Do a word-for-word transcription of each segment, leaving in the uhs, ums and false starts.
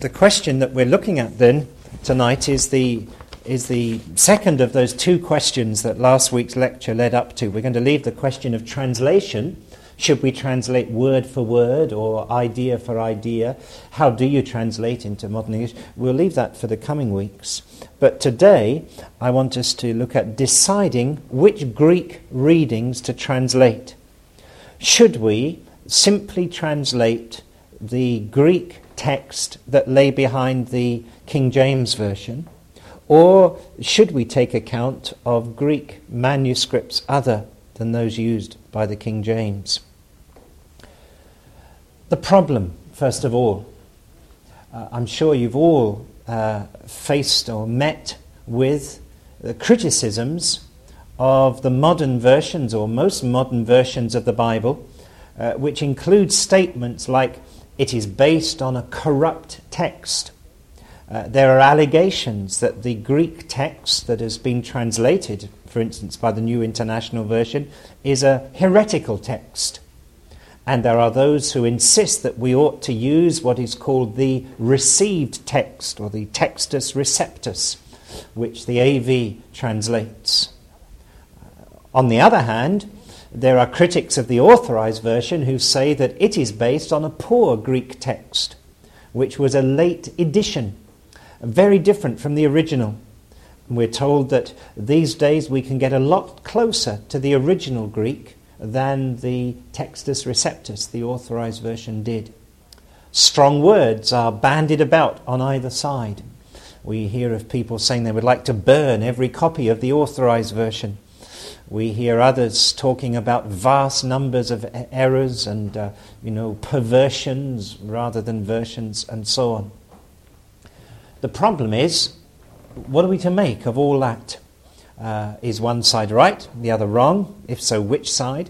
The question that we're looking at then tonight is the is the second of those two questions that last week's lecture led up to. We're going to leave the question of translation. Should we translate word for word or idea for idea? How do you translate into modern English? We'll leave that for the coming weeks. But today I want us to look at deciding which Greek readings to translate. Should we simply translate the Greek text that lay behind the King James Version, or should we take account of Greek manuscripts other than those used by the King James? The problem, first of all, uh, I'm sure you've all uh, faced or met with the criticisms of the modern versions or most modern versions of the Bible, uh, which include statements like, it is based on a corrupt text. Uh, there are allegations that the Greek text that has been translated, for instance, by the New International Version, is a heretical text. And there are those who insist that we ought to use what is called the received text, or the Textus Receptus, which the A V translates. Uh, on the other hand, there are critics of the Authorized Version who say that it is based on a poor Greek text, which was a late edition, very different from the original. And we're told that these days we can get a lot closer to the original Greek than the Textus Receptus, the Authorized Version, did. Strong words are bandied about on either side. We hear of people saying they would like to burn every copy of the Authorized Version. We hear others talking about vast numbers of errors and, uh, you know, perversions rather than versions and so on. The problem is, what are we to make of all that? Uh, is one side right, the other wrong? If so, which side?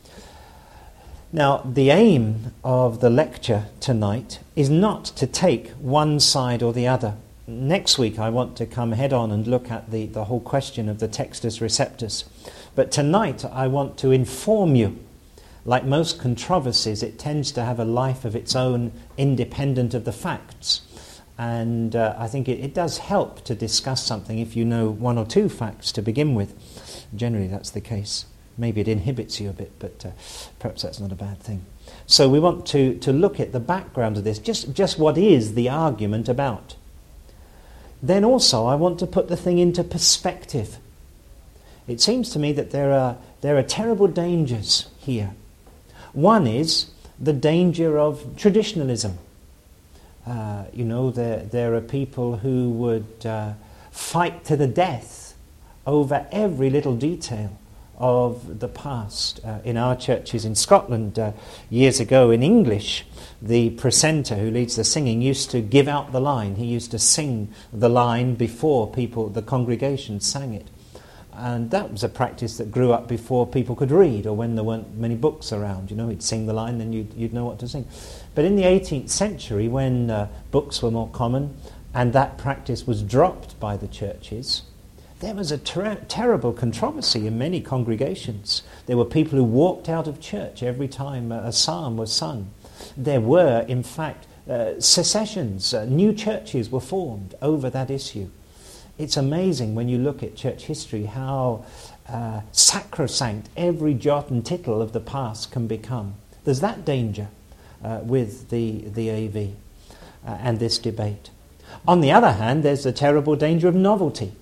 Now, the aim of the lecture tonight is not to take one side or the other. Next week I want to come head on and look at the, the whole question of the Textus Receptus. But tonight I want to inform you. Like most controversies, it tends to have a life of its own independent of the facts. And uh, I think it, it does help to discuss something if you know one or two facts to begin with. Generally that's the case. Maybe it inhibits you a bit, but uh, perhaps that's not a bad thing. So we want to, to look at the background of this, just, just what is the argument about. Then also I want to put the thing into perspective. It seems to me that there are there are terrible dangers here. One is the danger of traditionalism. Uh, you know, there there are people who would uh, fight to the death over every little detail of the past. Uh, in our churches in Scotland, uh, years ago in English, the precentor who leads the singing used to give out the line. He used to sing the line before people, the congregation, sang it. And that was a practice that grew up before people could read, or when there weren't many books around. You know, he'd sing the line, then you'd, you'd know what to sing. But in the eighteenth century, when uh, books were more common, and that practice was dropped by the churches, there was a ter- terrible controversy in many congregations. There were people who walked out of church every time a, a psalm was sung. There were, in fact, uh, secessions. Uh, new churches were formed over that issue. It's amazing when you look at church history how uh, sacrosanct every jot and tittle of the past can become. There's that danger uh, with the, the A V uh, and this debate. On the other hand, there's the terrible danger of novelty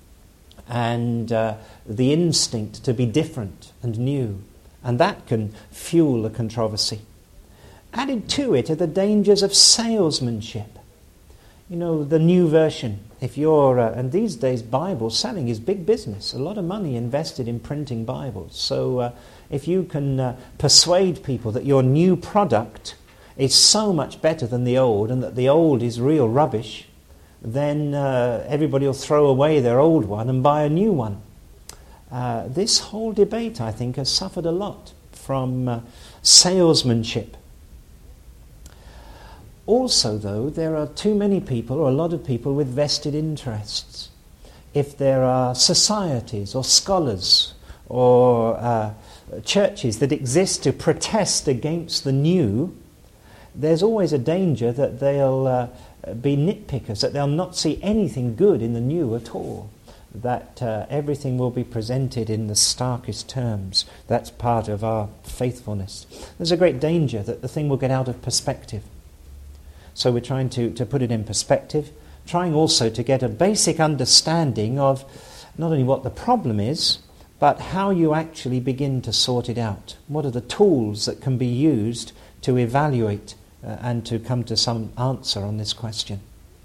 and uh, the instinct to be different and new. And that can fuel a controversy. Added to it are the dangers of salesmanship. You know, the new version, if you're, uh, and these days Bible selling is big business, a lot of money invested in printing Bibles. So uh, if you can uh, persuade people that your new product is so much better than the old and that the old is real rubbish, then uh, everybody will throw away their old one and buy a new one. Uh, this whole debate, I think, has suffered a lot from uh, salesmanship. Also, though, there are too many people, or a lot of people, with vested interests. If there are societies or scholars or uh, churches that exist to protest against the new, there's always a danger that they'll uh, be nitpickers, that they'll not see anything good in the new at all, that uh, everything will be presented in the starkest terms. That's part of our faithfulness. There's a great danger that the thing will get out of perspective. So we're trying to, to put it in perspective, trying also to get a basic understanding of not only what the problem is, but how you actually begin to sort it out. What are the tools that can be used to evaluate uh, and to come to some answer on this question?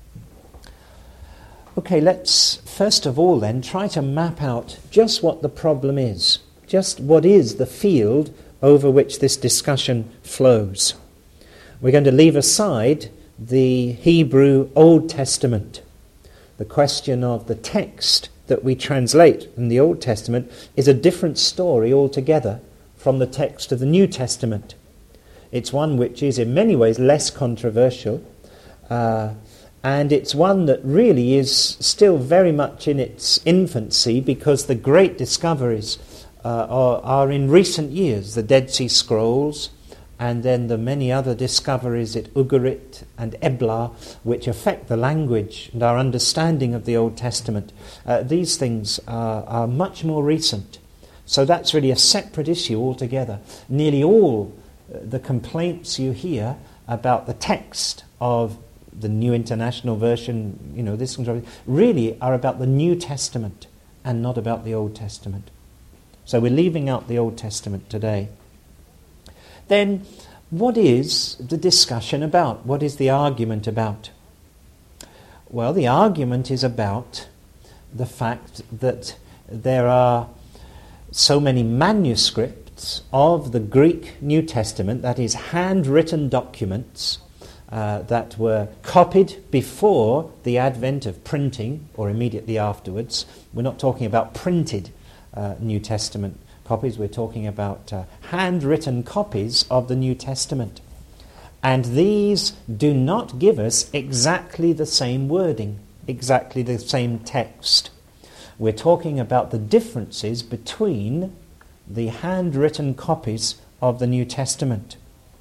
Okay, let's first of all then try to map out just what the problem is, just what is the field over which this discussion flows. We're going to leave aside the Hebrew Old Testament. The question of the text that we translate in the Old Testament is a different story altogether from the text of the New Testament. It's one which is in many ways less controversial, uh, and it's one that really is still very much in its infancy, because the great discoveries uh, are, are in recent years, the Dead Sea Scrolls, and then the many other discoveries at Ugarit and Ebla, which affect the language and our understanding of the Old Testament. Uh, these things are, are much more recent. So that's really a separate issue altogether. Nearly all uh, the complaints you hear about the text of the New International Version, you know, this one, really are about the New Testament and not about the Old Testament. So we're leaving out the Old Testament today. Then, what is the discussion about? What is the argument about? Well, the argument is about the fact that there are so many manuscripts of the Greek New Testament, that is, handwritten documents uh, that were copied before the advent of printing or immediately afterwards. We're not talking about printed uh, New Testament copies, we're talking about uh, handwritten copies of the New Testament. And these do not give us exactly the same wording, exactly the same text. We're talking about the differences between the handwritten copies of the New Testament.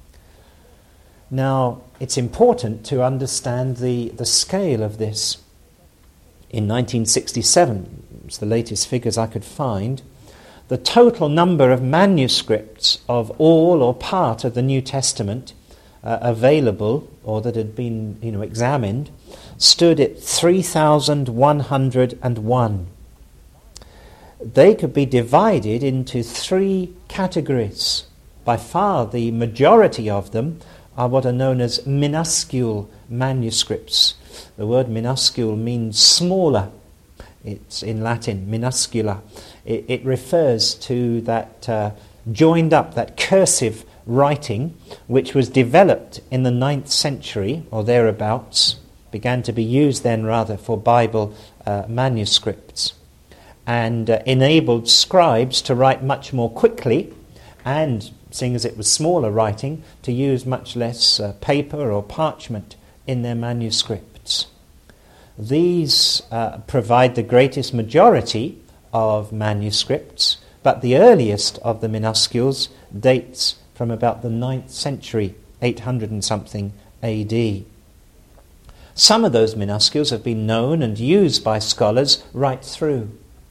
Now, it's important to understand the, the scale of this. In nineteen sixty-seven, it's the latest figures I could find, the total number of manuscripts of all or part of the New Testament uh, available, or that had been, you know, examined, stood at three thousand one hundred one. They could be divided into three categories. By far the majority of them are what are known as minuscule manuscripts. The word minuscule means smaller. It's in Latin, minuscula. It, it refers to that uh, joined up, that cursive writing, which was developed in the ninth century or thereabouts, began to be used then rather for Bible uh, manuscripts, and uh, enabled scribes to write much more quickly, and, seeing as it was smaller writing, to use much less uh, paper or parchment in their manuscripts. These uh, provide the greatest majority of manuscripts, but the earliest of the minuscules dates from about the ninth century, eight hundred and something A D. Some of those minuscules have been known and used by scholars right through.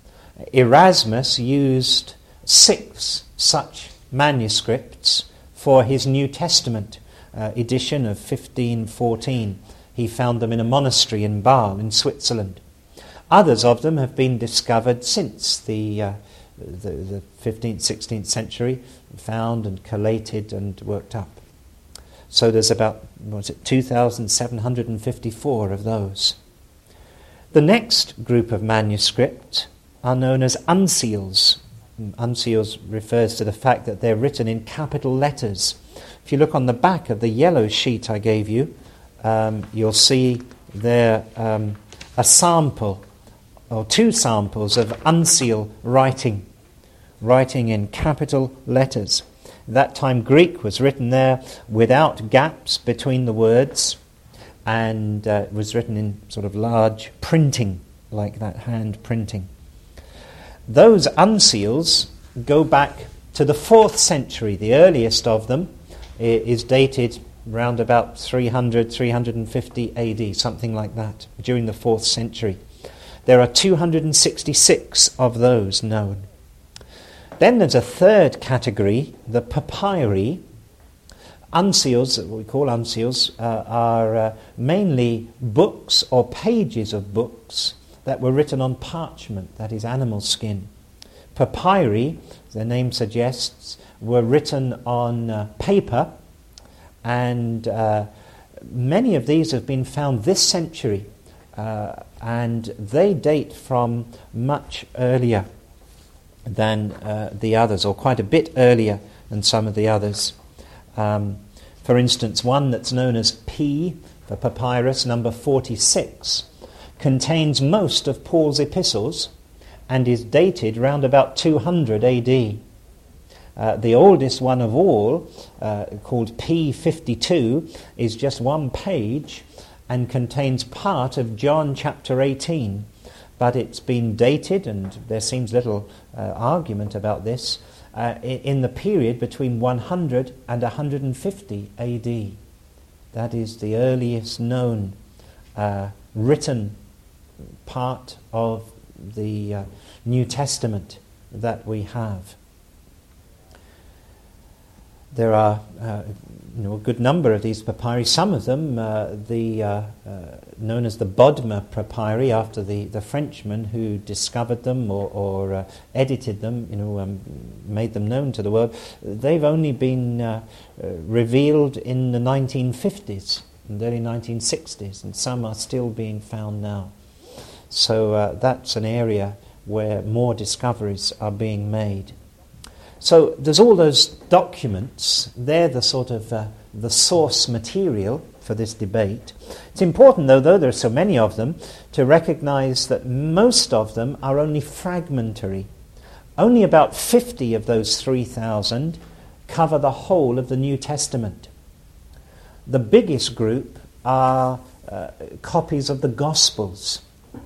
Erasmus used six such manuscripts for his New Testament uh, edition of fifteen fourteen. He found them in a monastery in Basel in Switzerland. Others of them have been discovered since the, uh, the, the fifteenth, sixteenth century, found and collated and worked up. So there's about, what is it, two thousand seven hundred fifty-four of those. The next group of manuscripts are known as uncials. Uncials refers to the fact that they're written in capital letters. If you look on the back of the yellow sheet I gave you, um, you'll see there um, a sample, or two samples of uncial writing, writing in capital letters. At that time Greek was written there without gaps between the words, and uh, it was written in sort of large printing, like that hand printing. Those uncials go back to the fourth century. The earliest of them is dated round about three hundred, three hundred fifty A D, something like that, during the fourth century. There are two hundred sixty-six of those known. Then there's a third category, the papyri. Uncials, what we call uncials, uh, are uh, mainly books or pages of books that were written on parchment, that is animal skin. Papyri, the name suggests, were written on uh, paper, and uh, many of these have been found this century, uh, and they date from much earlier than uh, the others, or quite a bit earlier than some of the others. Um, for instance, one that's known as P, the papyrus number forty-six, contains most of Paul's epistles and is dated round about two hundred A D. Uh, the oldest one of all, uh, called P fifty-two, is just one page and contains part of John chapter eighteen. But it's been dated, and there seems little uh, argument about this, uh, in the period between one hundred and one hundred fifty A D. That is the earliest known uh, written part of the uh, New Testament that we have. There are uh, you know, a good number of these papyri. Some of them, uh, the uh, uh, known as the Bodmer papyri, after the, the Frenchman who discovered them or, or uh, edited them, you know, um, made them known to the world. They've only been uh, uh, revealed in the nineteen fifties and early nineteen sixties, and some are still being found now. So uh, that's an area where more discoveries are being made. So there's all those documents. They're the sort of uh, the source material for this debate. It's important, though, though there are so many of them, to recognize that most of them are only fragmentary. Only about fifty of those three thousand cover the whole of the New Testament. The biggest group are uh, copies of the Gospels.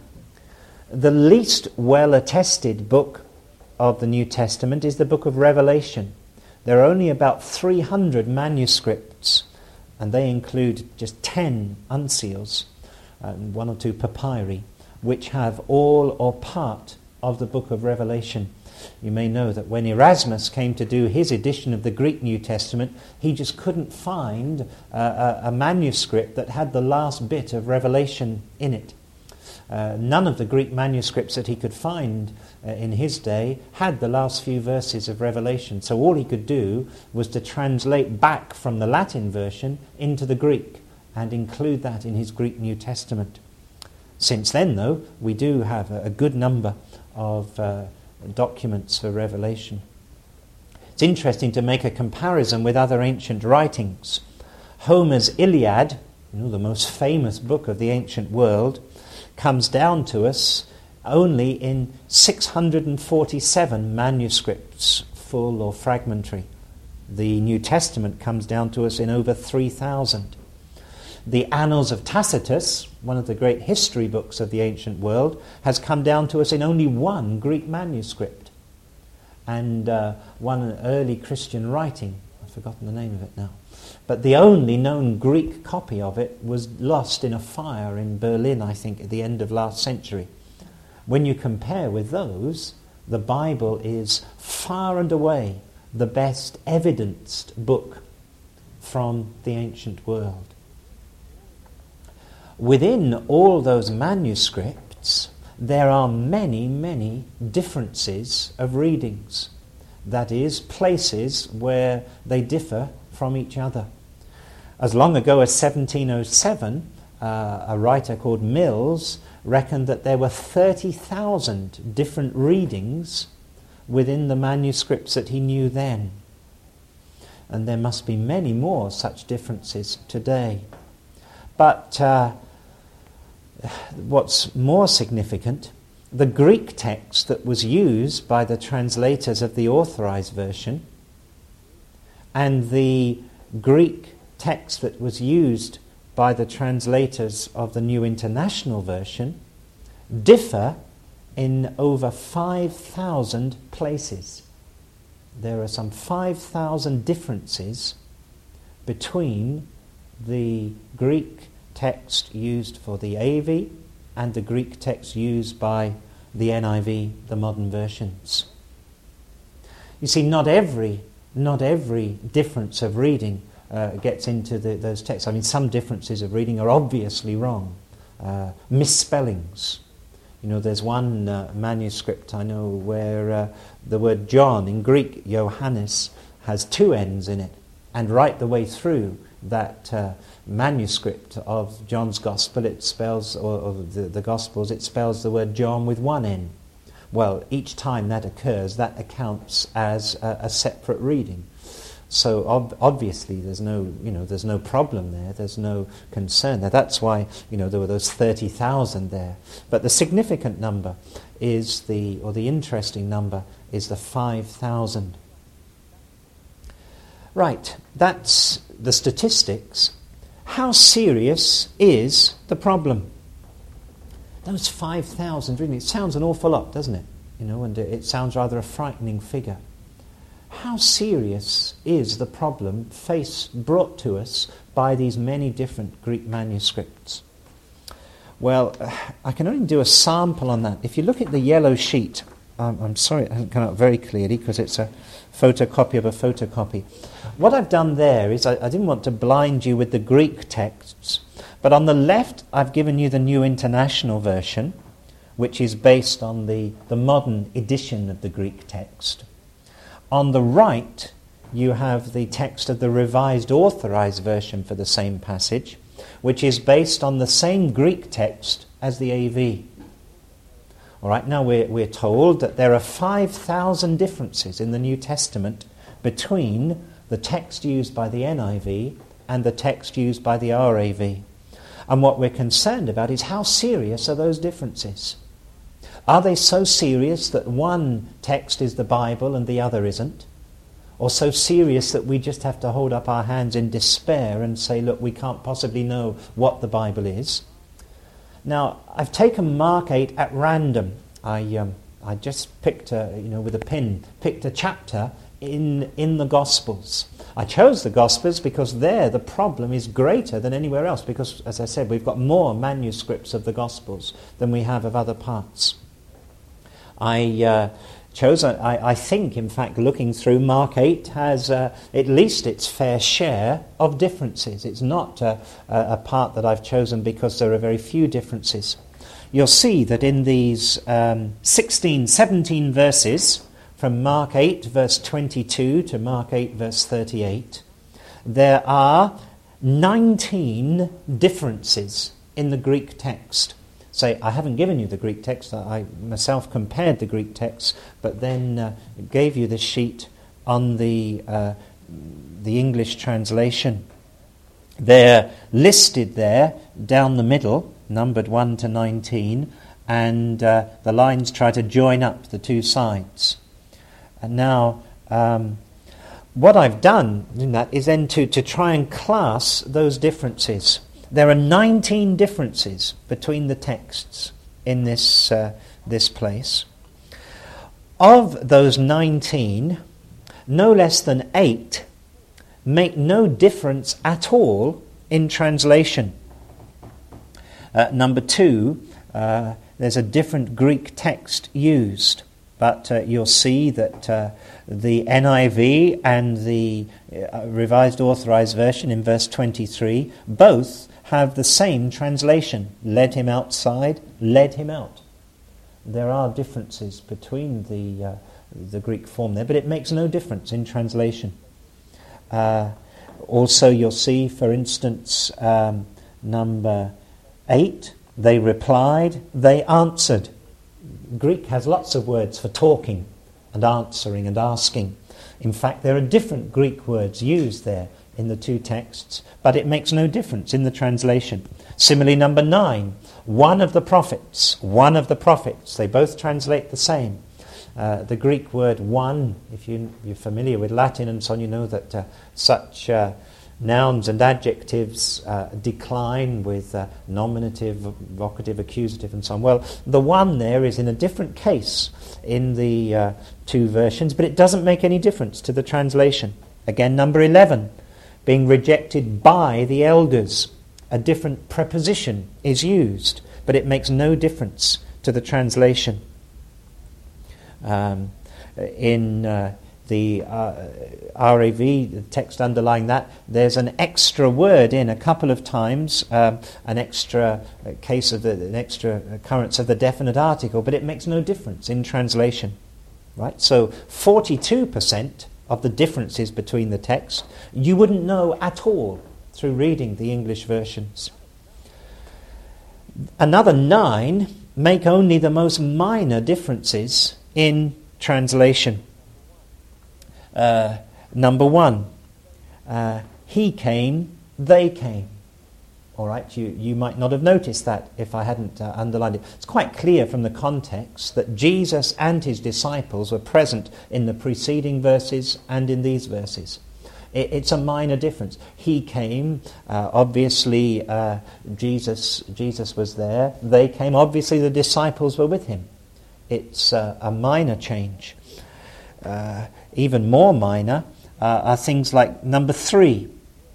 The least well-attested book of the New Testament is the book of Revelation. There are only about three hundred manuscripts, and they include just ten uncials, and one or two papyri, which have all or part of the book of Revelation. You may know that when Erasmus came to do his edition of the Greek New Testament, he just couldn't find uh, a, a manuscript that had the last bit of Revelation in it. Uh, none of the Greek manuscripts that he could find uh, in his day had the last few verses of Revelation. So all he could do was to translate back from the Latin version into the Greek and include that in his Greek New Testament. Since then, though, we do have a, a good number of uh, documents for Revelation. It's interesting to make a comparison with other ancient writings. Homer's Iliad, you know, the most famous book of the ancient world, comes down to us only in six hundred forty-seven manuscripts, full or fragmentary. The New Testament comes down to us in over three thousand. The Annals of Tacitus, one of the great history books of the ancient world, has come down to us in only one Greek manuscript. And uh, one early Christian writing, I've forgotten the name of it now, but the only known Greek copy of it was lost in a fire in Berlin, I think, at the end of last century. When you compare with those, the Bible is far and away the best evidenced book from the ancient world. Within all those manuscripts, there are many, many differences of readings. That is, places where they differ from each other. As long ago as seventeen oh seven, uh, a writer called Mills reckoned that there were thirty thousand different readings within the manuscripts that he knew then. And there must be many more such differences today. But uh, what's more significant, the Greek text that was used by the translators of the Authorized Version and the Greek text that was used by the translators of the New International Version differ in over five thousand places. There are some five thousand differences between the Greek text used for the A V and the Greek text used by the N I V, the modern versions. You see, not every, not every difference of reading uh, gets into the, those texts. I mean, some differences of reading are obviously wrong. Uh, misspellings. You know, there's one uh, manuscript I know where uh, the word John in Greek, Johannes, has two N's in it. And right the way through that uh, manuscript of John's Gospel, it spells, or, or the, the Gospels, it spells the word John with one N. Well, each time that occurs, that accounts as a, a separate reading. So ob- obviously, there's no, you know, there's no problem there. There's no concern there. That's why, you know, there were those thirty thousand there. But the significant number is the, or the interesting number is the five thousand. Right, that's the statistics. How serious is the problem? Those five thousand, really, it sounds an awful lot, doesn't it? You know, and it sounds rather a frightening figure. How serious is the problem faced, brought to us by these many different Greek manuscripts? Well, I can only do a sample on that. If you look at the yellow sheet, um, I'm sorry it hasn't come out very clearly because it's a photocopy of a photocopy. What I've done there is I, I didn't want to blind you with the Greek texts, but on the left I've given you the New International Version, which is based on the, the modern edition of the Greek text. On the right, you have the text of the Revised Authorized Version for the same passage, which is based on the same Greek text as the A V. All right, now we're, we're told that there are five thousand differences in the New Testament between the text used by the N I V and the text used by the R A V. And what we're concerned about is how serious are those differences? Are they so serious that one text is the Bible and the other isn't? Or so serious that we just have to hold up our hands in despair and say, look, we can't possibly know what the Bible is? Now, I've taken Mark eight at random. I um, I just picked a, you know, with a pin, picked a chapter in in the Gospels. I chose the Gospels because there the problem is greater than anywhere else because, as I said, we've got more manuscripts of the Gospels than we have of other parts. I uh, chose, I, I think, in fact, looking through, Mark eight has uh, at least its fair share of differences. It's not uh, a, a part that I've chosen because there are very few differences. You'll see that in these um, sixteen, seventeen verses, from Mark eight, verse twenty-two to Mark eight, verse thirty-eight, there are nineteen differences in the Greek text. Say, I haven't given you the Greek text, I myself compared the Greek text, but then uh, gave you the sheet on the uh, the English translation. They're listed there down the middle, numbered one to nineteen, and uh, the lines try to join up the two sides. And now, um, what I've done in that is then to, to try and class those differences. There are nineteen differences between the texts in this uh, this place. Of those nineteen, no less than eight make no difference at all in translation. Uh, number two, uh, there's a different Greek text used, but uh, you'll see that uh, the N I V and the uh, Revised Authorized Version in verse twenty-three both have the same translation. Led him outside, led him out. There are differences between the uh, the Greek form there, but it makes no difference in translation. Uh, also, you'll see, for instance, um, number eight, they replied, they answered. Greek has lots of words for talking and answering and asking. In fact, there are different Greek words used there in the two texts, but it makes no difference in the translation. Similarly, number nine, one of the prophets, one of the prophets, they both translate the same. Uh, the Greek word one, if you, you're familiar with Latin and so on, you know that uh, such uh, nouns and adjectives uh, decline with uh, nominative, vocative, accusative and so on. Well, the one there is in a different case in the uh, two versions, but it doesn't make any difference to the translation. Again, number eleven, being rejected by the elders. A different preposition is used, but it makes no difference to the translation. Um, in uh, the uh, R A V, the text underlying that, there's an extra word in a couple of times, um, an extra case of the, an extra occurrence of the definite article, but it makes no difference in translation. Right? So forty-two percent of the differences between the text you wouldn't know at all through reading the English versions. Another nine make only the most minor differences in translation. Uh, number one, uh, he came, they came. All right, you, you might not have noticed that if I hadn't uh, underlined it. It's quite clear from the context that Jesus and his disciples were present in the preceding verses and in these verses. It, it's a minor difference. He came, uh, obviously uh, Jesus, Jesus was there. They came, obviously the disciples were with him. It's uh, a minor change. Uh, even more minor uh, are things like number three.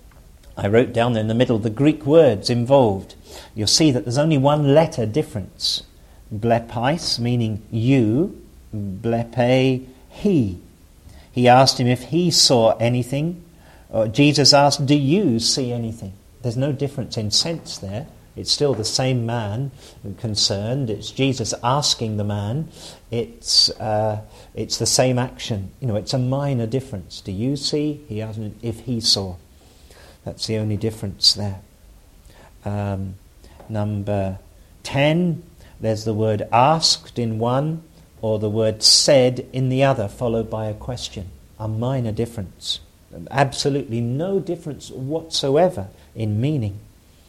I wrote down there in the middle the Greek words involved. You'll see that there's only one letter difference. Blepais, meaning you. Blepe, he. He asked him if he saw anything. Or Jesus asked, do you see anything? There's no difference in sense there. It's still the same man concerned. It's Jesus asking the man. It's uh, it's the same action. You know, it's a minor difference. Do you see? He asked him if he saw. That's the only difference there. Um, number ten, there's the word asked in one, or the word said in the other, followed by a question. A minor difference. Absolutely no difference whatsoever in meaning.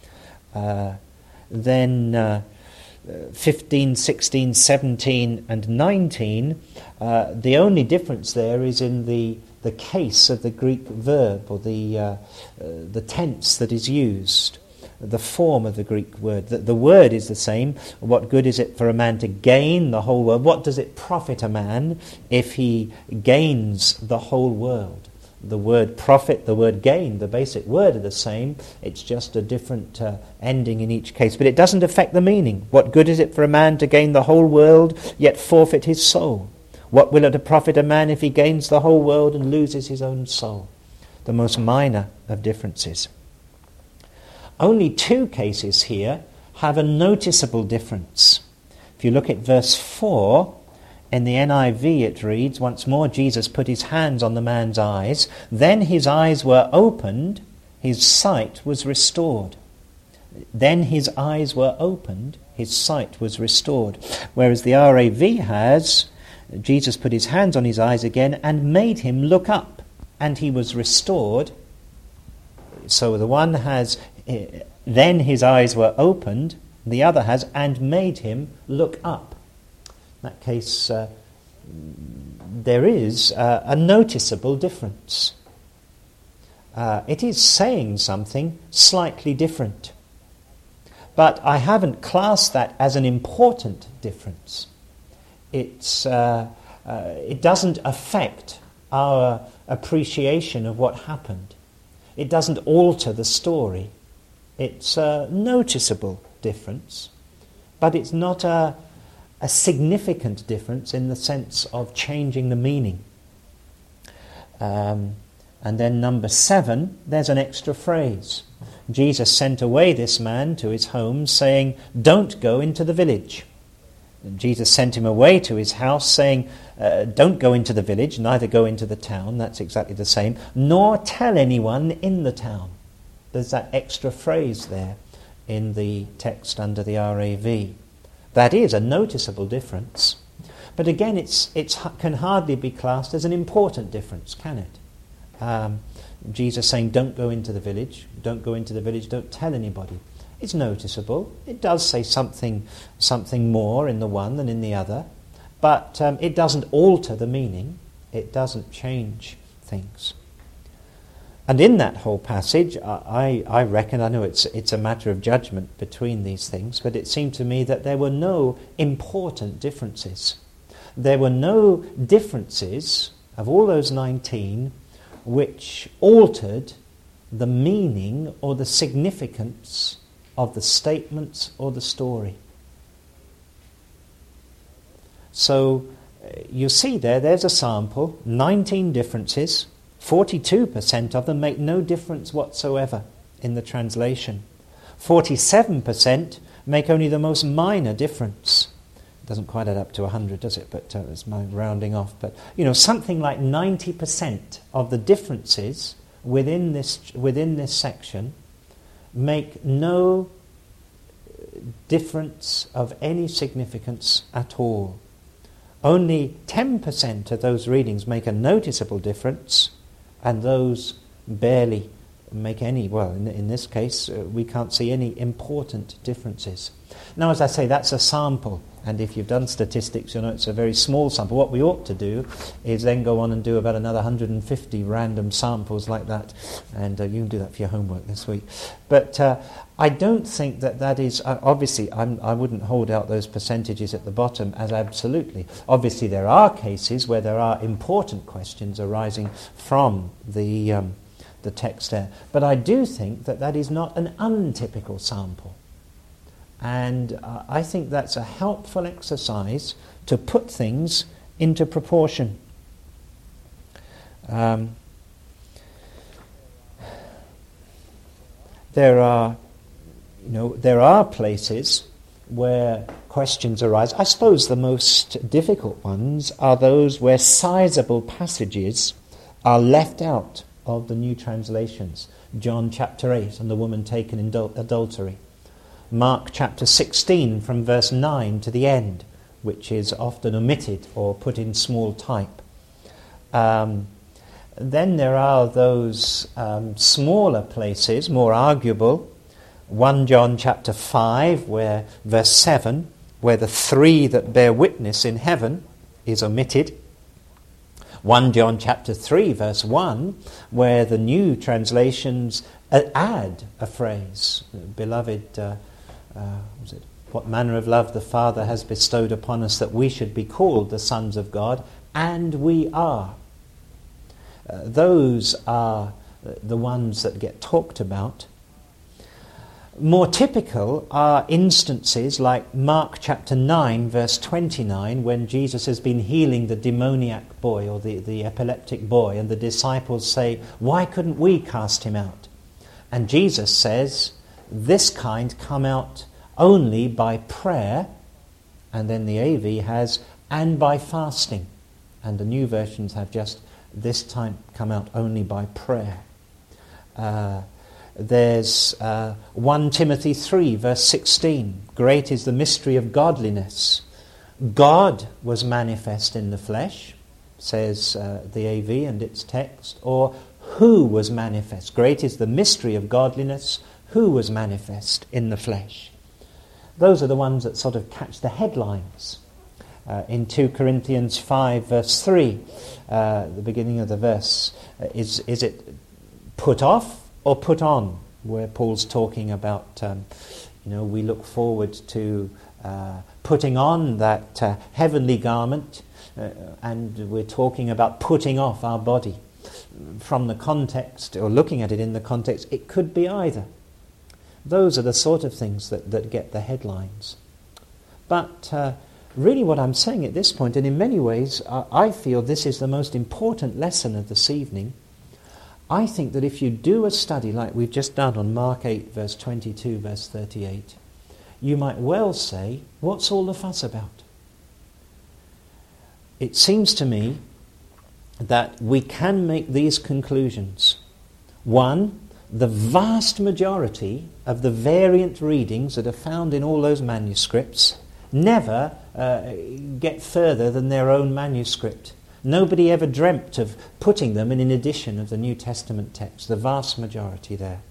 Uh, then uh, fifteen, sixteen, seventeen and nineteen, uh, the only difference there is in the the case of the Greek verb, or the uh, uh, the tense that is used, the form of the Greek word. The, the word is the same. What good is it for a man to gain the whole world? What does it profit a man if he gains the whole world? The word profit, the word gain, the basic word are the same. It's just a different uh, ending in each case. But it doesn't affect the meaning. What good is it for a man to gain the whole world, yet forfeit his soul? What will it profit a man if he gains the whole world and loses his own soul? The most minor of differences. Only two cases here have a noticeable difference. If you look at verse four, in the N I V it reads, once more Jesus put his hands on the man's eyes, then his eyes were opened, his sight was restored. Then his eyes were opened, his sight was restored. Whereas the R A V has, Jesus put his hands on his eyes again and made him look up, and he was restored. So the one has, then his eyes were opened, the other has, and made him look up. In that case, uh, there is uh, a noticeable difference. Uh, it is saying something slightly different. But I haven't classed that as an important difference. It's, uh, uh, it doesn't affect our appreciation of what happened. It doesn't alter the story. It's a noticeable difference, but it's not a a significant difference in the sense of changing the meaning. Um, and then number seven, there's an extra phrase. Jesus sent away this man to his home, saying, don't go into the village. And Jesus sent him away to his house, saying, uh, don't go into the village, neither go into the town, that's exactly the same, nor tell anyone in the town. There's that extra phrase there in the text under the R A V. That is a noticeable difference. But again, it's it can hardly be classed as an important difference, can it? Um, Jesus saying, don't go into the village, don't go into the village, don't tell anybody. It's noticeable. It does say something something more in the one than in the other. But um, it doesn't alter the meaning. It doesn't change things. And in that whole passage, I, I reckon, I know it's it's a matter of judgment between these things, but it seemed to me that there were no important differences. There were no differences of all those nineteen which altered the meaning or the significance of the statements or the story. So uh, you see there, there's a sample, nineteen differences, forty-two percent of them make no difference whatsoever in the translation. forty-seven percent make only the most minor difference. It doesn't quite add up to one hundred, does it? But uh, it's my rounding off. But, you know, something like ninety percent of the differences within this within this section make no difference of any significance at all. Only ten percent of those readings make a noticeable difference, and those barely make any, well, in, in this case, uh, we can't see any important differences. Now, as I say, that's a sample, and if you've done statistics, you know it's a very small sample. What we ought to do is then go on and do about another one hundred fifty random samples like that, and uh, you can do that for your homework this week. But uh, I don't think that that is, uh, obviously, I'm, I wouldn't hold out those percentages at the bottom as absolutely. Obviously, there are cases where there are important questions arising from the um, the text there. But I do think that that is not an untypical sample. And uh, I think that's a helpful exercise to put things into proportion. Um, there are, you know, there are places where questions arise. I suppose the most difficult ones are those where sizable passages are left out of the new translations. John chapter eight and the woman taken in adul- adultery. Mark chapter sixteen from verse nine to the end, which is often omitted or put in small type. Um, then there are those um, smaller places, more arguable. First John chapter five, where verse seven, where the three that bear witness in heaven is omitted. First John chapter three, verse one, where the new translations add a phrase, beloved, uh, uh, was it, what manner of love the Father has bestowed upon us that we should be called the sons of God, and we are. Uh, those are the ones that get talked about. More typical are instances like Mark chapter nine, verse twenty-nine, when Jesus has been healing the demoniac boy or the, the epileptic boy, and the disciples say, "Why couldn't we cast him out?" And Jesus says, "This kind come out only by prayer," and then the A V has, "and by fasting." And the new versions have just, "This time come out only by prayer." Uh, There's uh, First Timothy three, verse sixteen. Great is the mystery of godliness. God was manifest in the flesh, says uh, the A V and its text. Or who was manifest? Great is the mystery of godliness. Who was manifest in the flesh? Those are the ones that sort of catch the headlines. Uh, in Second Corinthians five, verse three, uh, the beginning of the verse, uh, is, is it put off or put on, where Paul's talking about, um, you know, we look forward to uh, putting on that uh, heavenly garment, uh, and we're talking about putting off our body. From the context, or looking at it in the context, it could be either. Those are the sort of things that, that get the headlines. But uh, really what I'm saying at this point, and in many ways uh, I feel this is the most important lesson of this evening, I think that if you do a study like we've just done on Mark eight, verse twenty-two, verse thirty-eight, you might well say, what's all the fuss about? It seems to me that we can make these conclusions. One, the vast majority of the variant readings that are found in all those manuscripts never uh, get further than their own manuscript. Nobody ever dreamt of putting them in an edition of the New Testament text, the vast majority there.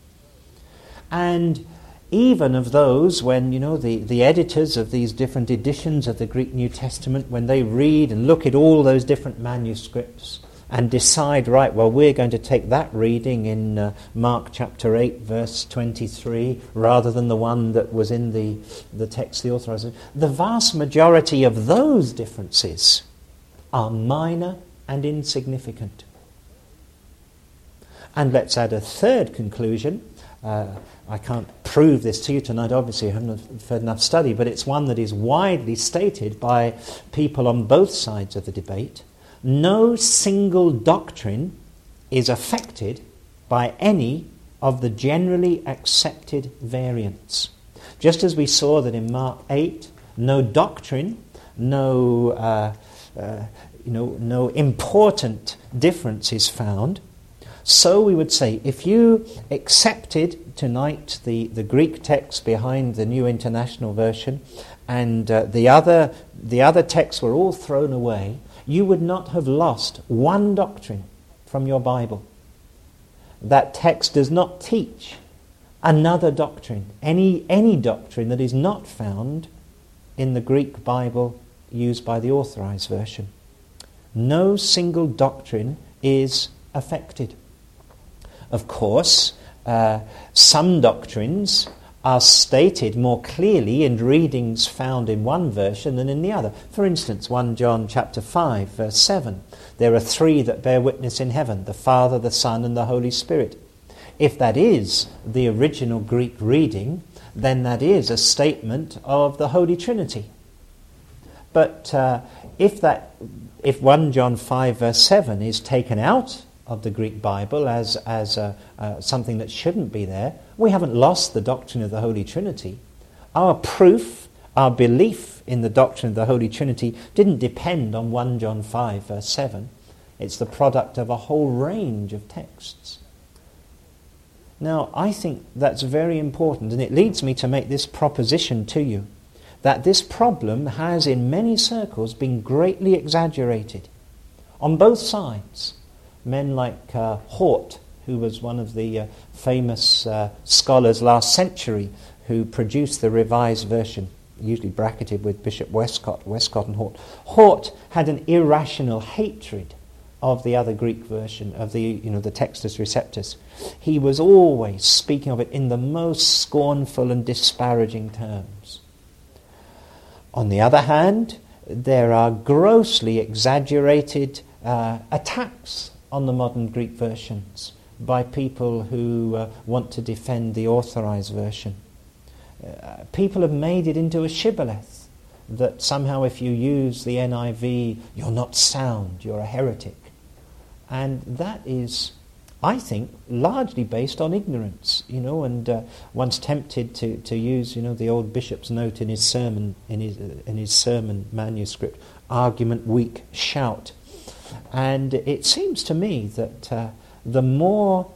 And even of those, when, you know, the, the editors of these different editions of the Greek New Testament, when they read and look at all those different manuscripts and decide, right, well, we're going to take that reading in uh, Mark chapter eight, verse twenty-three, rather than the one that was in the, the text, the authorized, the vast majority of those differences are minor and insignificant. And let's add a third conclusion. Uh, I can't prove this to you tonight, obviously, I haven't had enough study, but it's one that is widely stated by people on both sides of the debate. No single doctrine is affected by any of the generally accepted variants. Just as we saw that in Mark eight, no doctrine, no, uh, uh, you know, no important difference is found, so we would say, if you accepted tonight the, the Greek text behind the New International Version, and uh, the other the other texts were all thrown away, you would not have lost one doctrine from your Bible. That text does not teach another doctrine, any any doctrine that is not found in the Greek Bible used by the Authorized Version. No single doctrine is affected. Of course, uh, some doctrines are stated more clearly in readings found in one version than in the other. For instance, First John chapter five, verse seven. There are three that bear witness in heaven, the Father, the Son, and the Holy Spirit. If that is the original Greek reading, then that is a statement of the Holy Trinity. But uh, if that, if First John five, verse seven is taken out of the Greek Bible as as uh, uh, something that shouldn't be there, we haven't lost the doctrine of the Holy Trinity. Our proof, our belief in the doctrine of the Holy Trinity didn't depend on First John five, verse seven. It's the product of a whole range of texts. Now, I think that's very important, and it leads me to make this proposition to you, that this problem has in many circles been greatly exaggerated on both sides. Men like uh, Hort, who was one of the uh, famous uh, scholars last century who produced the Revised Version, usually bracketed with Bishop Westcott, Westcott and Hort. Hort had an irrational hatred of the other Greek version, of the, you know, the Textus Receptus. He was always speaking of it in the most scornful and disparaging terms. On the other hand, there are grossly exaggerated uh, attacks on the modern Greek versions by people who uh, want to defend the Authorized Version. Uh, people have made it into a shibboleth that somehow if you use the N I V, you're not sound, you're a heretic. And that is, I think, largely based on ignorance, you know, and uh, one's tempted to, to use, you know, the old bishop's note in his sermon, in his, uh, in his sermon manuscript, argument weak, shout. And it seems to me that uh, the more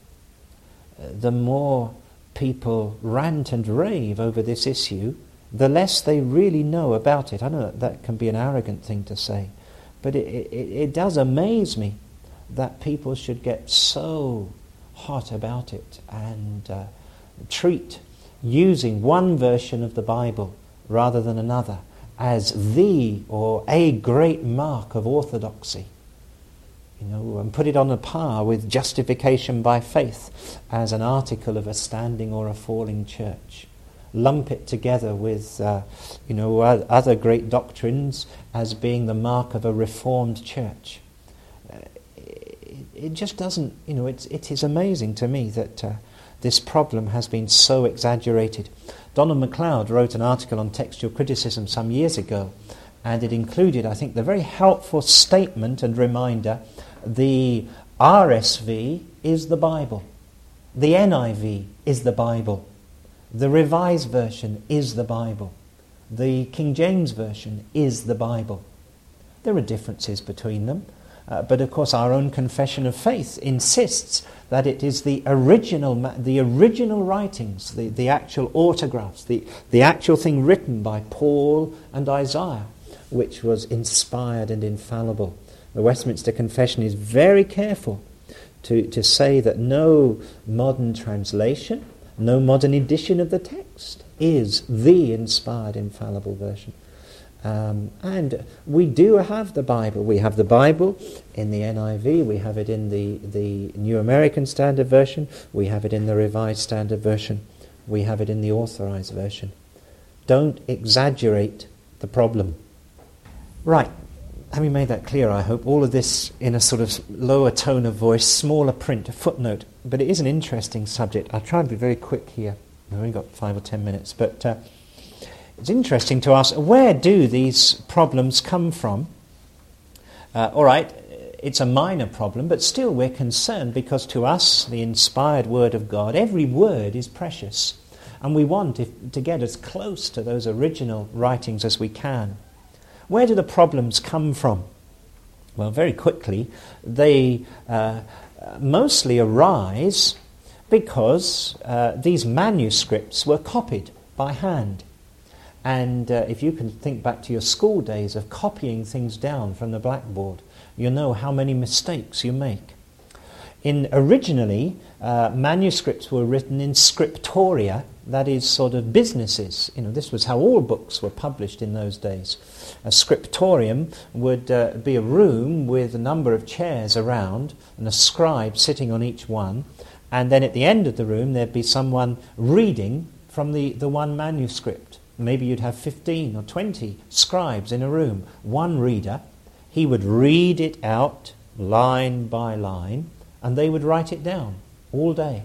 uh, the more people rant and rave over this issue, the less they really know about it. I know that, that can be an arrogant thing to say, but it, it, it does amaze me that people should get so hot about it and uh, treat using one version of the Bible rather than another as the or a great mark of orthodoxy, you know, and put it on a par with justification by faith as an article of a standing or a falling church. Lump it together with, uh, you know, other great doctrines as being the mark of a reformed church. Uh, it, it just doesn't, you know, it's, it is amazing to me that uh, this problem has been so exaggerated. Donald MacLeod wrote an article on textual criticism some years ago, and it included, I think, the very helpful statement and reminder: the R S V is the Bible, the N I V is the Bible, the Revised Version is the Bible, the King James Version is the Bible. There are differences between them, uh, but of course our own confession of faith insists that it is the original the original writings, the, the actual autographs, the, the actual thing written by Paul and Isaiah, which was inspired and infallible. The Westminster Confession is very careful to, to say that no modern translation, no modern edition of the text is the inspired, infallible version. Um, and we do have the Bible. We have the Bible in the N I V, we have it in the, the New American Standard Version, we have it in the Revised Standard Version, we have it in the Authorized Version. Don't exaggerate the problem. Right, having made that clear, I hope, all of this in a sort of lower tone of voice, smaller print, a footnote, but it is an interesting subject. I'll try and be very quick here. I've only got five or ten minutes, but uh, it's interesting to ask, where do these problems come from? Uh, all right, it's a minor problem, but still we're concerned because to us, the inspired Word of God, every word is precious, and we want if, to get as close to those original writings as we can. Where do the problems come from? Well, very quickly, they uh, mostly arise because uh, these manuscripts were copied by hand. And uh, if you can think back to your school days of copying things down from the blackboard, you know how many mistakes you make. In originally, uh, manuscripts were written in scriptoria, that is sort of businesses. You know, this was how all books were published in those days. A scriptorium would uh, be a room with a number of chairs around and a scribe sitting on each one, and then at the end of the room there'd be someone reading from the, the one manuscript. Maybe you'd have fifteen or twenty scribes in a room. One reader, he would read it out line by line, and they would write it down all day.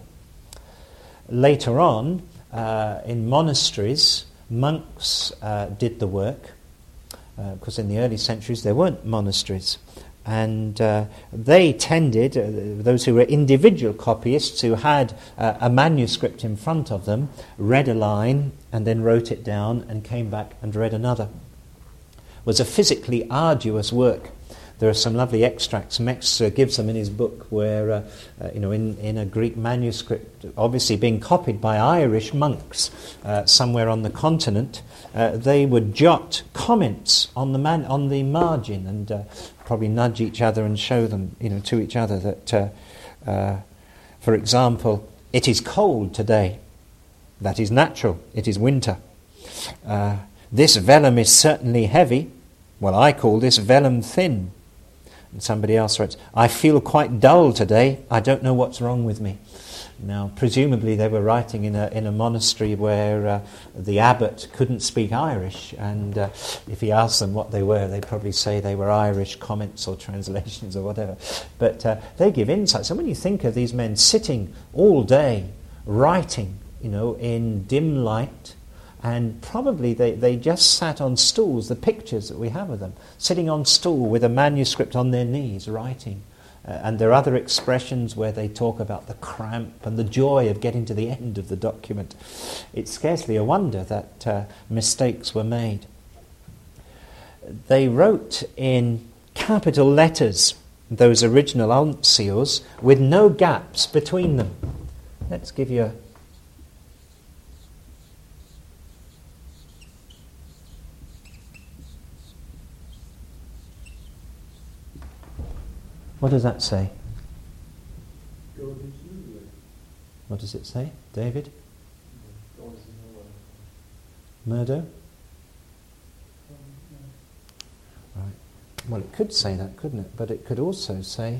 Later on, uh, in monasteries, monks uh, did the work, uh, because in the early centuries there weren't monasteries. And uh, they tended, uh, those who were individual copyists who had uh, a manuscript in front of them, read a line and then wrote it down and came back and read another. It was a physically arduous work. There are some lovely extracts Mex uh, gives them in his book where, uh, uh, you know, in, in a Greek manuscript, obviously being copied by Irish monks uh, somewhere on the continent, uh, they would jot comments on the man on the margin and uh, probably nudge each other and show them, you know, to each other that, uh, uh, for example, it is cold today. That is natural. It is winter. Uh, this vellum is certainly heavy. Well, I call this vellum thin. And somebody else writes, I feel quite dull today. I don't know what's wrong with me. Now, presumably they were writing in a in a monastery where uh, the abbot couldn't speak Irish, and uh, if he asked them what they were, they'd probably say they were Irish comments or translations or whatever. But uh, they give insight. So when you think of these men sitting all day, writing, you know, in dim light, and probably they, they just sat on stools, the pictures that we have of them, sitting on stool with a manuscript on their knees, writing. Uh, and there are other expressions where they talk about the cramp and the joy of getting to the end of the document. It's scarcely a wonder that uh, mistakes were made. They wrote in capital letters, those original uncials, with no gaps between them. Let's give you a What does that say? What does it say, David? Murder? Right. Well, it could say that, couldn't it? But it could also say...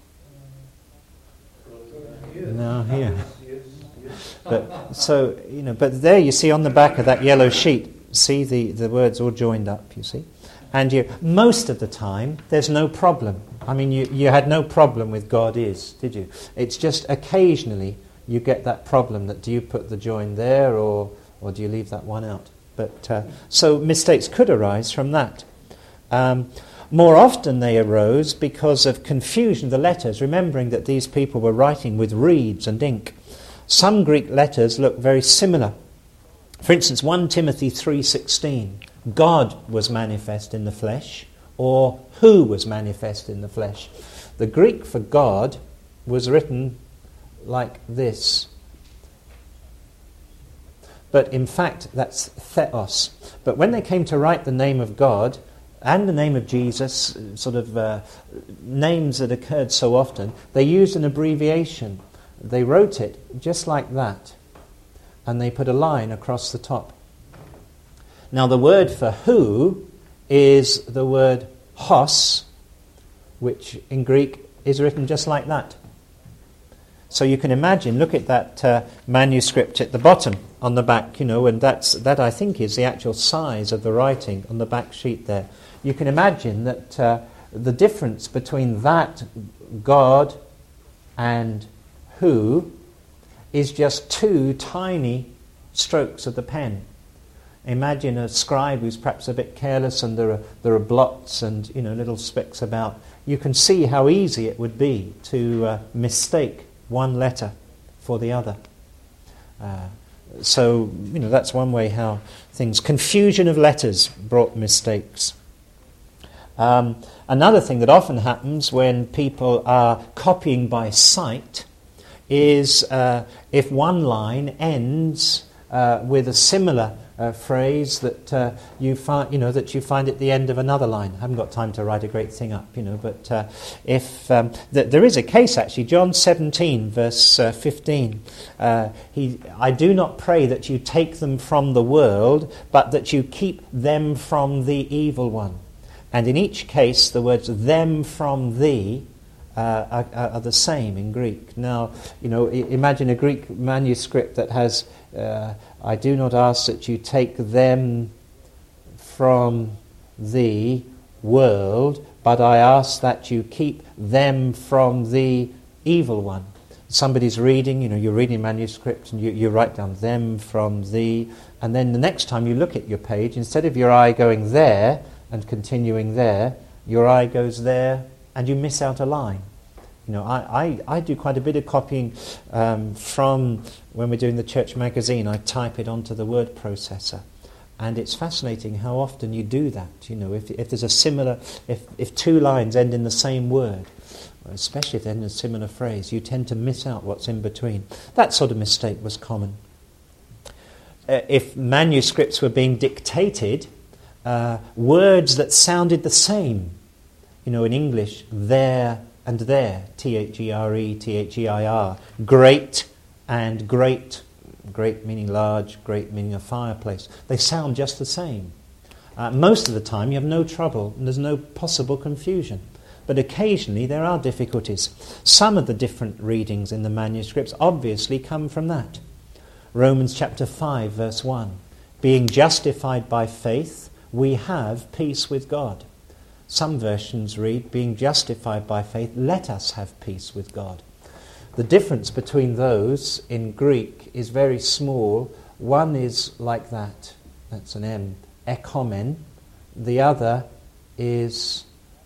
Now here. But so, you know, but there you see on the back of that yellow sheet, see the, the words all joined up, you see? And you, most of the time, there's no problem. I mean, you, you had no problem with God is, did you? It's just occasionally you get that problem that do you put the join there or or do you leave that one out? But uh, so mistakes could arise from that. Um, more often they arose because of confusion of the letters, remembering that these people were writing with reeds and ink. Some Greek letters look very similar. For instance, First Timothy three sixteen, God was manifest in the flesh, or who was manifest in the flesh. The Greek for God was written like this. But in fact, that's theos. But when they came to write the name of God and the name of Jesus, sort of uh, names that occurred so often, they used an abbreviation. They wrote it just like that, and they put a line across the top. Now the word for who is the word hos, which in Greek is written just like that. So you can imagine, look at that uh, manuscript at the bottom on the back, you know, and that's that I think is the actual size of the writing on the back sheet there. you can imagine that uh, the difference between that God and who is just two tiny strokes of the pen. Imagine a scribe who's perhaps a bit careless and there are, there are blots and, you know, little specks about. You can see how easy it would be to uh, mistake one letter for the other. Uh, so, you know, that's one way how things... Confusion of letters brought mistakes. Um, another thing that often happens when people are copying by sight is uh, if one line ends uh, with a similar uh, phrase that uh, you find, you know, that you find at the end of another line. I haven't got time to write a great thing up, you know, but uh, if um, th- there is a case actually, John seventeen, verse uh, fifteen. Uh, he, I do not pray that you take them from the world, but that you keep them from the evil one. And in each case, the words "them from thee" uh, are, are the same in Greek. Now, you know, I- imagine a Greek manuscript that has, uh, "I do not ask that you take them from the world, but I ask that you keep them from the evil one." Somebody's reading, you know, you're reading a manuscript and you, you write down "them from the," and then the next time you look at your page, instead of your eye going there and continuing there, your eye goes there and you miss out a line. You know, I, I, I do quite a bit of copying um, from when we're doing the church magazine. I type it onto the word processor. And it's fascinating how often you do that. You know, if, if there's a similar, if, if two lines end in the same word, especially if they end in a similar phrase, you tend to miss out what's in between. That sort of mistake was common. Uh, if manuscripts were being dictated, Uh, words that sounded the same. You know, in English, there and there, T H E R E, T H E I R, great and great, great meaning large, great meaning a fireplace. They sound just the same. Uh, most of the time you have no trouble and there's no possible confusion. But occasionally there are difficulties. Some of the different readings in the manuscripts obviously come from that. Romans chapter five, verse one. Being justified by faith, we have peace with God. Some versions read, being justified by faith, let us have peace with God. The difference between those in Greek is very small. One is like that, that's an M, ekomen. The other is,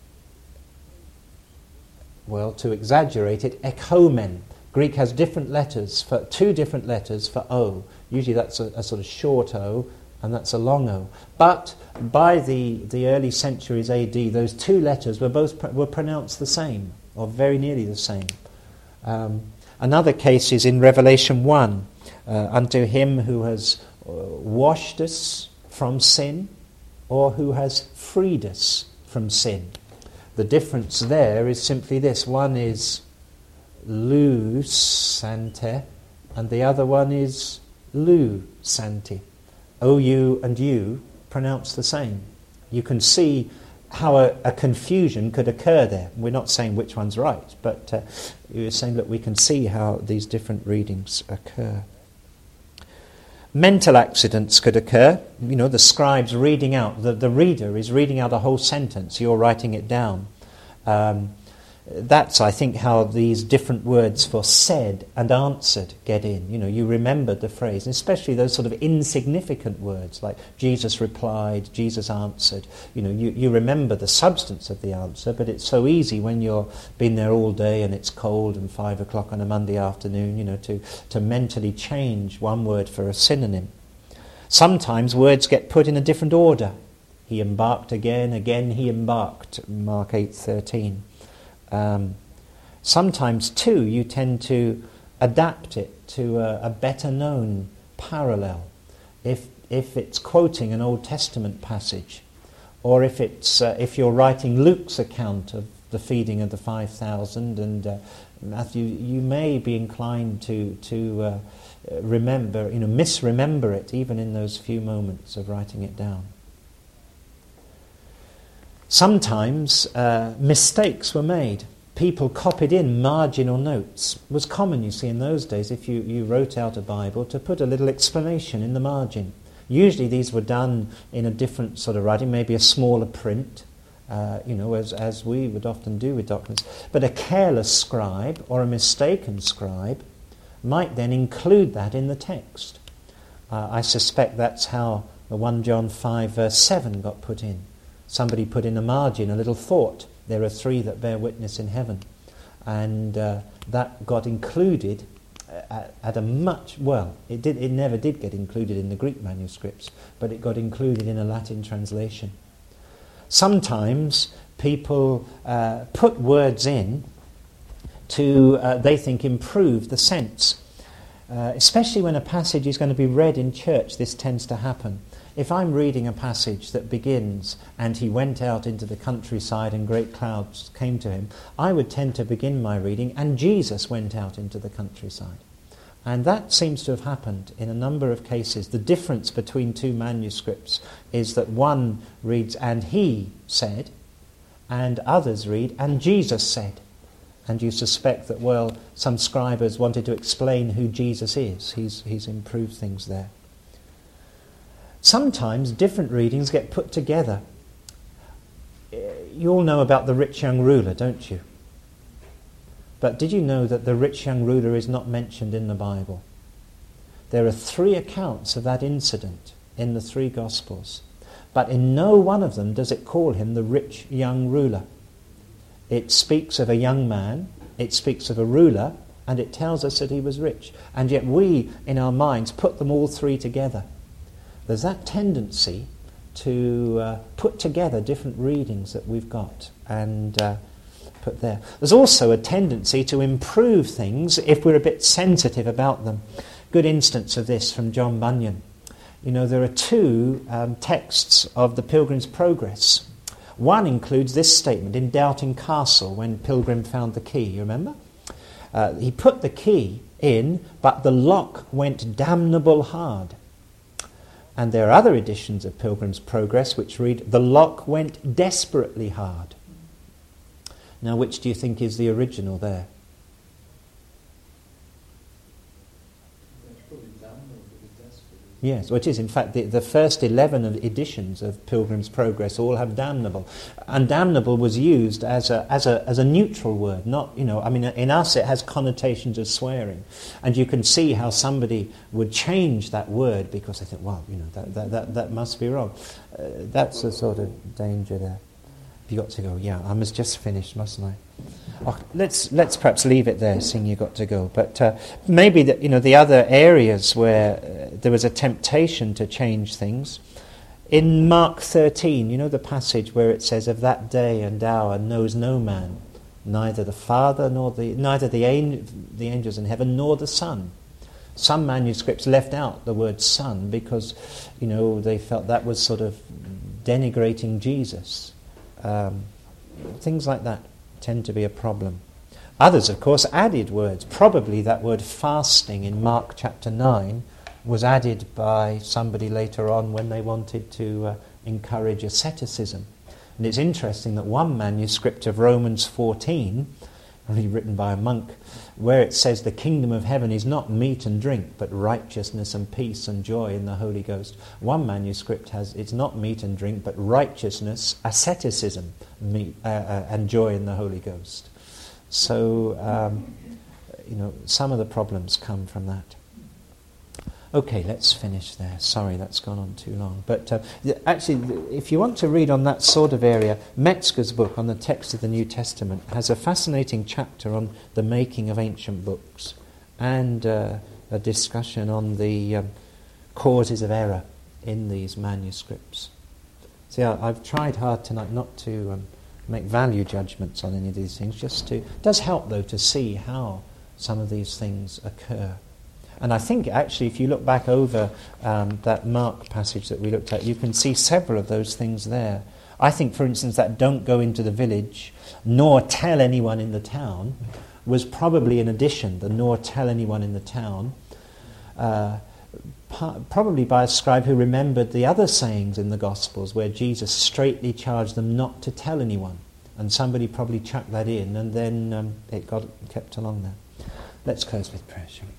well, to exaggerate it, ekomen. Greek has different letters, for two different letters for O. Usually that's a, a sort of short O, and that's a long O. But by the, the early centuries A D, those two letters were both pr- were pronounced the same, or very nearly the same. Um, another case is in Revelation one, uh, unto him who has uh, washed us from sin, or who has freed us from sin. The difference there is simply this. One is lou sante, and the other one is lou santi. O U and U pronounced the same. You can see how a, a confusion could occur there. We're not saying which one's right, but uh, you're saying that we can see how these different readings occur. Mental accidents could occur. You know, the scribe's reading out, the, the reader is reading out a whole sentence, you're writing it down. Um, That's, I think, how these different words for said and answered get in. You know, you remembered the phrase, and especially those sort of insignificant words like Jesus replied, Jesus answered. You know, you, you remember the substance of the answer, but it's so easy when you're been there all day and it's cold and five o'clock on a Monday afternoon, you know, to, to mentally change one word for a synonym. Sometimes words get put in a different order. He embarked again, again he embarked, Mark eight thirteen. Um, sometimes, too, you tend to adapt it to a, a better-known parallel. If if it's quoting an Old Testament passage, or if it's uh, if you're writing Luke's account of the feeding of the five thousand, and uh, Matthew, you may be inclined to to uh, remember, you know, misremember it even in those few moments of writing it down. Sometimes uh, mistakes were made. People copied in marginal notes. It was common, you see, in those days, if you, you wrote out a Bible, to put a little explanation in the margin. Usually these were done in a different sort of writing, maybe a smaller print, uh, you know, as, as we would often do with documents. But a careless scribe or a mistaken scribe might then include that in the text. Uh, I suspect that's how the First John five verse seven got put in. Somebody put in a margin, a little thought, there are three that bear witness in heaven. And uh, that got included at, at a much, well, it did. It never did get included in the Greek manuscripts, but it got included in a Latin translation. Sometimes people uh, put words in to, uh, they think, improve the sense. Uh, especially when a passage is going to be read in church, this tends to happen. If I'm reading a passage that begins, and he went out into the countryside and great clouds came to him, I would tend to begin my reading, and Jesus went out into the countryside. And that seems to have happened in a number of cases. The difference between two manuscripts is that one reads, and he said, and others read, and Jesus said. And you suspect that, well, some scribes wanted to explain who Jesus is. He's, he's improved things there. Sometimes different readings get put together. You all know about the rich young ruler, don't you? But did you know that the rich young ruler is not mentioned in the Bible? There are three accounts of that incident in the three Gospels. But in no one of them does it call him the rich young ruler. It speaks of a young man, it speaks of a ruler, and it tells us that he was rich. And yet we, in our minds, put them all three together. There's that tendency to uh, put together different readings that we've got and uh, put there. There's also a tendency to improve things if we're a bit sensitive about them. Good instance of this from John Bunyan. You know, there are two um, texts of the Pilgrim's Progress. One includes this statement in Doubting Castle when Pilgrim found the key, you remember? Uh, he put the key in, but the lock went damnable hard. And there are other editions of Pilgrim's Progress which read, the lock went desperately hard. Now, which do you think is the original there? Yes, which is in fact the, the first eleven of editions of Pilgrim's Progress all have damnable, and damnable was used as a as a as a neutral word. Not you know I mean in us it has connotations of swearing, and you can see how somebody would change that word because they think, well, you know that that that, that must be wrong. Uh, that's the sort of danger there. You got to go. Yeah, I must just finish, mustn't I? Oh, let's let's perhaps leave it there, seeing you got to go. But uh, maybe the, you know the other areas where uh, there was a temptation to change things. In Mark thirteen, you know the passage where it says, "Of that day and hour knows no man, neither the Father nor the neither the angel, the angels in heaven nor the Son." Some manuscripts left out the word Son because you know they felt that was sort of denigrating Jesus. Um, things like that tend to be a problem. Others, of course, added words. Probably that word fasting in Mark chapter nine was added by somebody later on when they wanted to uh, encourage asceticism. And it's interesting that one manuscript of Romans fourteen, only written by a monk, where it says the kingdom of heaven is not meat and drink, but righteousness and peace and joy in the Holy Ghost. One manuscript has it's not meat and drink, but righteousness, asceticism, meat, uh, uh, and joy in the Holy Ghost. So, um, you know, some of the problems come from that. Okay, let's finish there. Sorry, that's gone on too long. But uh, actually, if you want to read on that sort of area, Metzger's book on the text of the New Testament has a fascinating chapter on the making of ancient books and uh, a discussion on the um, causes of error in these manuscripts. See, I, I've tried hard tonight not to um, make value judgments on any of these things, just to... It does help, though, to see how some of these things occur. And I think, actually, if you look back over um, that Mark passage that we looked at, you can see several of those things there. I think, for instance, that don't go into the village, nor tell anyone in the town, was probably an addition, the nor tell anyone in the town, uh, pa- probably by a scribe who remembered the other sayings in the Gospels where Jesus straitly charged them not to tell anyone. And somebody probably chucked that in, and then um, it got kept along there. Let's close with prayer, shall we?